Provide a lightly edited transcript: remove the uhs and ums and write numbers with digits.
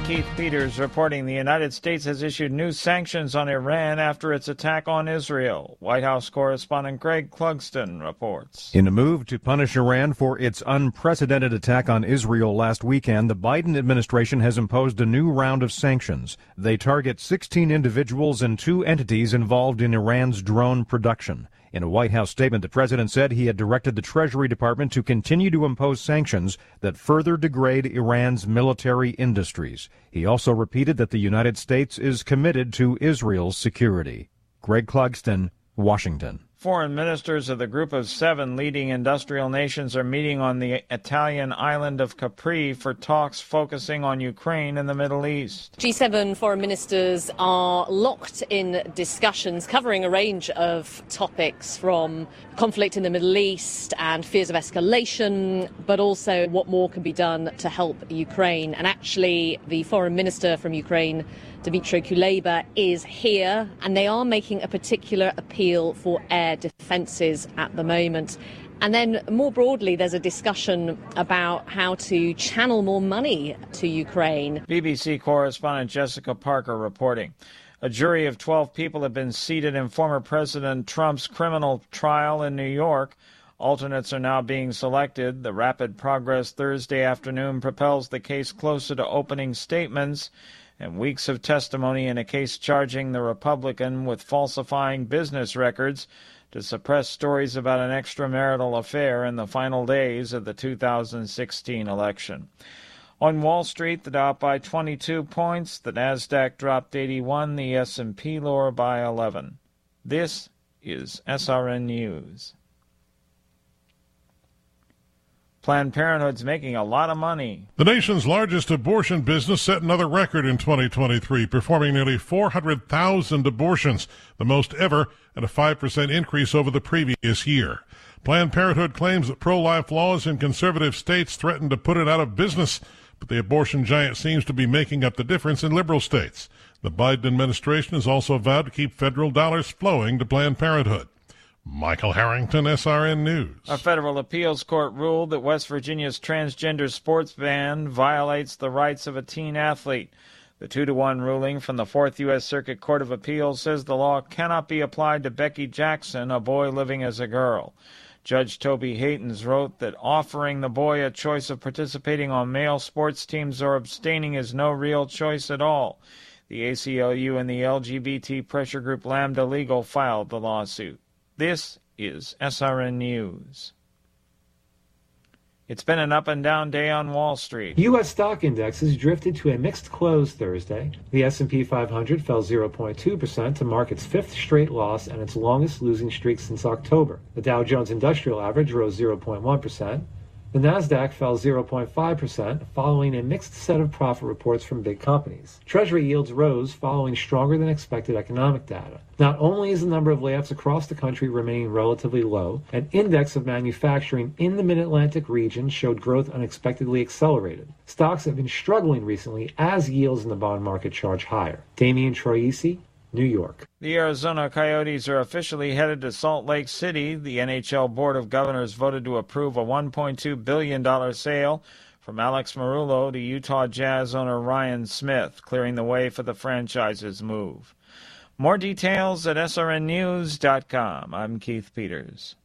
Keith Peters reporting the United States has issued new sanctions on Iran after its attack on Israel. White House correspondent Greg Clugston reports. In a move to punish Iran for its unprecedented attack on Israel last weekend, the Biden administration has imposed a new round of sanctions. They target 16 individuals and 2 entities involved in Iran's drone production. In a White House statement, the president said he had directed the Treasury Department to continue to impose sanctions that further degrade Iran's military industries. He also repeated that the United States is committed to Israel's security. Greg Clugston, Washington. Foreign ministers of the Group of 7 leading industrial nations are meeting on the Italian island of Capri for talks focusing on Ukraine and the Middle East. G7 foreign ministers are locked in discussions covering a range of topics, from conflict in the Middle East and fears of escalation, but also what more can be done to help Ukraine. And actually, the foreign minister from Ukraine, Dmytro Kuleba, is here, and they are making a particular appeal for air defences at the moment. And then more broadly, there's a discussion about how to channel more money to Ukraine. BBC correspondent Jessica Parker reporting. A jury of 12 people have been seated in former President Trump's criminal trial in New York. Alternates are now being selected. The rapid progress Thursday afternoon propels the case closer to opening statements and weeks of testimony in a case charging the Republican with falsifying business records to suppress stories about an extramarital affair in the final days of the 2016 election. On Wall Street, the Dow up by 22 points, the Nasdaq dropped 81, the S&P lower by 11. This is SRN News. Planned Parenthood's making a lot of money. The nation's largest abortion business set another record in 2023, performing nearly 400,000 abortions, the most ever, and a 5% increase over the previous year. Planned Parenthood claims that pro-life laws in conservative states threaten to put it out of business, but the abortion giant seems to be making up the difference in liberal states. The Biden administration has also vowed to keep federal dollars flowing to Planned Parenthood. Michael Harrington, SRN News. A federal appeals court ruled that West Virginia's transgender sports ban violates the rights of a teen athlete. The 2-1 ruling from the 4th U.S. Circuit Court of Appeals says the law cannot be applied to Becky Jackson, a boy living as a girl. Judge Toby Haytens wrote that offering the boy a choice of participating on male sports teams or abstaining is no real choice at all. The ACLU and the LGBT pressure group Lambda Legal filed the lawsuit. This is SRN News. It's been an up-and-down day on Wall Street. U.S. stock indexes drifted to a mixed close Thursday. The S&P 500 fell 0.2% to mark its 5th straight loss and its longest losing streak since October. The Dow Jones Industrial Average rose 0.1%. The Nasdaq fell 0.5% following a mixed set of profit reports from big companies. Treasury yields rose following stronger than expected economic data. Not only is the number of layoffs across the country remaining relatively low, an index of manufacturing in the Mid-Atlantic region showed growth unexpectedly accelerated. Stocks have been struggling recently as yields in the bond market charge higher. Damian Troisi, New York. The Arizona Coyotes are officially headed to Salt Lake City. The NHL Board of Governors voted to approve a $1.2 billion sale from Alex Marullo to Utah Jazz owner Ryan Smith, clearing the way for the franchise's move. More details at srnnews.com. I'm Keith Peters.